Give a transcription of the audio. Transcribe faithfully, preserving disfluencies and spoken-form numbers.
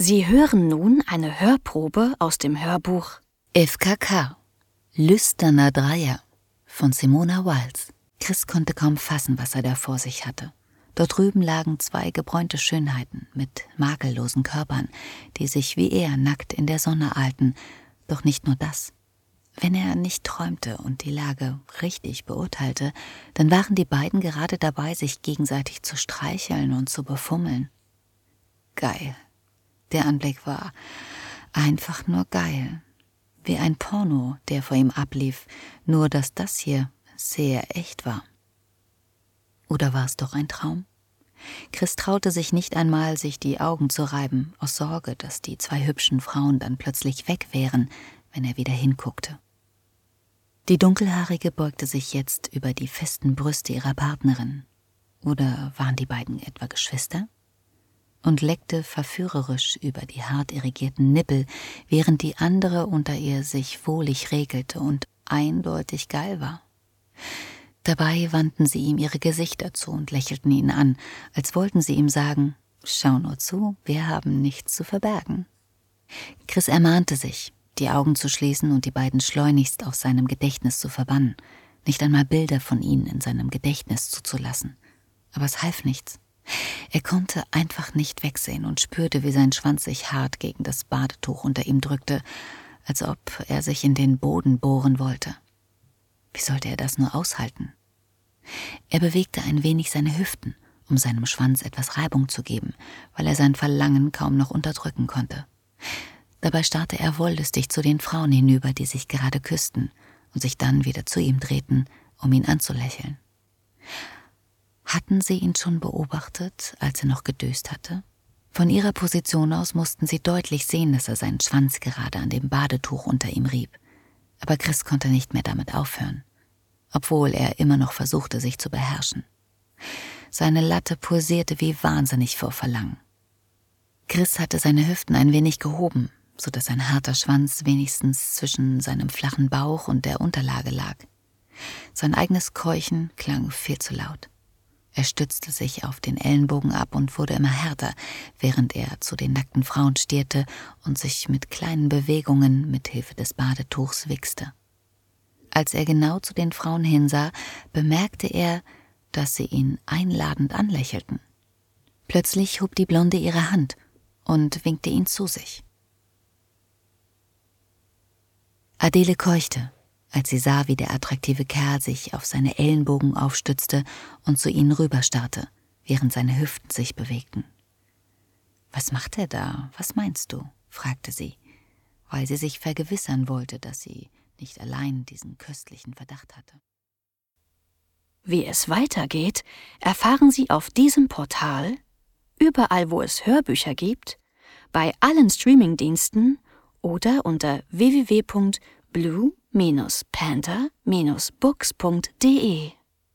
Sie hören nun eine Hörprobe aus dem Hörbuch F K K – Lüsterner Dreier von Simona Wiles. Chris konnte kaum fassen, was er da vor sich hatte. Dort drüben lagen zwei gebräunte Schönheiten mit makellosen Körpern, die sich wie er nackt in der Sonne ahlten. Doch nicht nur das. Wenn er nicht träumte und die Lage richtig beurteilte, dann waren die beiden gerade dabei, sich gegenseitig zu streicheln und zu befummeln. Geil. Der Anblick war einfach nur geil. Wie ein Porno, der vor ihm ablief, nur dass das hier sehr echt war. Oder war es doch ein Traum? Chris traute sich nicht einmal, sich die Augen zu reiben, aus Sorge, dass die zwei hübschen Frauen dann plötzlich weg wären, wenn er wieder hinguckte. Die Dunkelhaarige beugte sich jetzt über die festen Brüste ihrer Partnerin. Oder waren die beiden etwa Geschwister? Und leckte verführerisch über die hart irrigierten Nippel, während die andere unter ihr sich wohlig regelte und eindeutig geil war. Dabei wandten sie ihm ihre Gesichter zu und lächelten ihn an, als wollten sie ihm sagen, schau nur zu, wir haben nichts zu verbergen. Chris ermahnte sich, die Augen zu schließen und die beiden schleunigst aus seinem Gedächtnis zu verbannen, nicht einmal Bilder von ihnen in seinem Gedächtnis zuzulassen. Aber es half nichts. Er konnte einfach nicht wegsehen und spürte, wie sein Schwanz sich hart gegen das Badetuch unter ihm drückte, als ob er sich in den Boden bohren wollte. Wie sollte er das nur aushalten? Er bewegte ein wenig seine Hüften, um seinem Schwanz etwas Reibung zu geben, weil er sein Verlangen kaum noch unterdrücken konnte. Dabei starrte er wollüstig zu den Frauen hinüber, die sich gerade küssten und sich dann wieder zu ihm drehten, um ihn anzulächeln. Hatten sie ihn schon beobachtet, als er noch gedöst hatte? Von ihrer Position aus mussten sie deutlich sehen, dass er seinen Schwanz gerade an dem Badetuch unter ihm rieb. Aber Chris konnte nicht mehr damit aufhören, obwohl er immer noch versuchte, sich zu beherrschen. Seine Latte pulsierte wie wahnsinnig vor Verlangen. Chris hatte seine Hüften ein wenig gehoben, so dass ein harter Schwanz wenigstens zwischen seinem flachen Bauch und der Unterlage lag. Sein eigenes Keuchen klang viel zu laut. Er stützte sich auf den Ellenbogen ab und wurde immer härter, während er zu den nackten Frauen stierte und sich mit kleinen Bewegungen mit Hilfe des Badetuchs wichste. Als er genau zu den Frauen hinsah, bemerkte er, dass sie ihn einladend anlächelten. Plötzlich hob die Blonde ihre Hand und winkte ihn zu sich. Adele keuchte, als sie sah, wie der attraktive Kerl sich auf seine Ellenbogen aufstützte und zu ihnen rüberstarrte, während seine Hüften sich bewegten. »Was macht er da? Was meinst du?« fragte sie, weil sie sich vergewissern wollte, dass sie nicht allein diesen köstlichen Verdacht hatte. Wie es weitergeht, erfahren Sie auf diesem Portal, überall wo es Hörbücher gibt, bei allen Streamingdiensten oder unter w w w punkt blue Bindestrich panther Bindestrich books punkt de.